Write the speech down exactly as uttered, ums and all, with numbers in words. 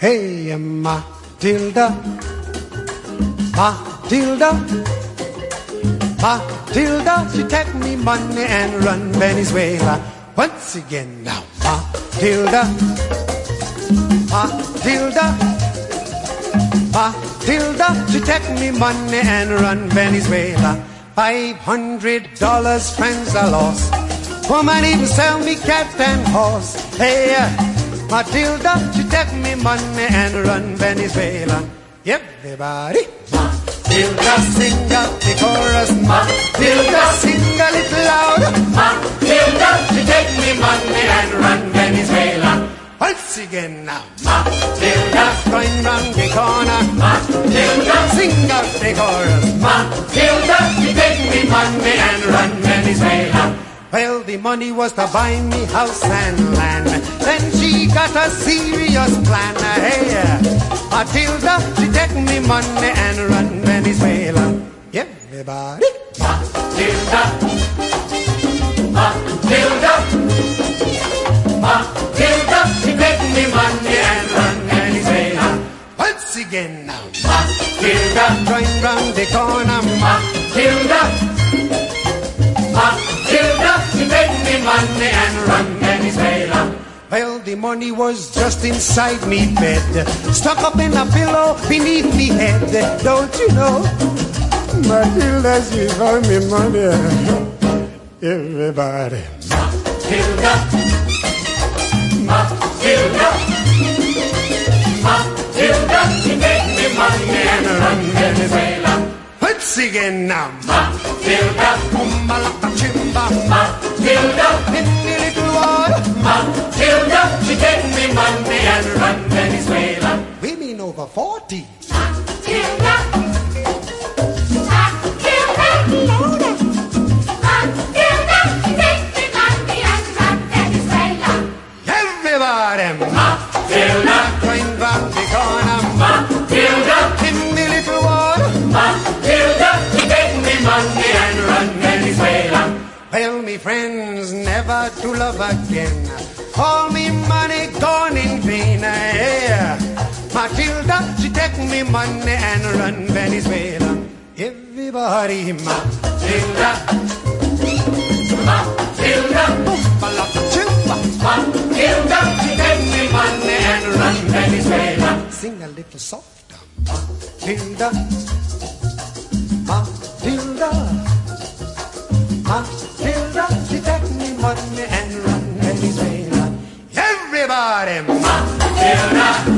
Hey, Matilda, Matilda, Matilda, she take me money and run Venezuela. Once again now, Matilda, Matilda, Matilda, she take me money and run Venezuela. Five hundred dollars, friends, I lost. Woman even sell me cat and horse. Hey, Matilda, she take me money and run Venezuela. Everybody, Matilda, sing out the chorus. Matilda, sing a little louder. Matilda, she take me money and run Venezuela. Once again now, Matilda, going round the corner. Matilda, sing out the chorus. Matilda, she take me money and run Venezuela. Well, the money was to buy me house and land. Then she got a serious plan. Hey, Matilda, she take me money and run Venezuela. Everybody, Matilda, Matilda, Matilda, she take me money and run Venezuela. Once again now, Matilda, going round the corner. Matilda, Matilda, she take me money and run Venezuela. Well, the money was just inside me bed, stuck up in a pillow beneath me head. Don't you know, Matilda, she found me money. Everybody, Matilda, Matilda, Matilda, she take me money and run Venezuela. Once again now, Matilda, Umbalaka Chimba, Matilda, in the little water. Matilda, she take me money and run Venezuela. Women over forty. Matilda, Matilda, louder. Matilda, she take me money and run Venezuela. Everybody, Matilda, going round the corner. Matilda, in the little water. Matilda, she take me money and run Venezuela. Well, me friends, never to love again. All me money gone in vain. Yeah. Matilda, she take me money and run Venezuela. Everybody, Matilda, Matilda, Matilda, she take me money and run Venezuela. Sing a little softer, Matilda, Matilda, Matilda, she take me money and run Venezuela. Everybody, Matilda.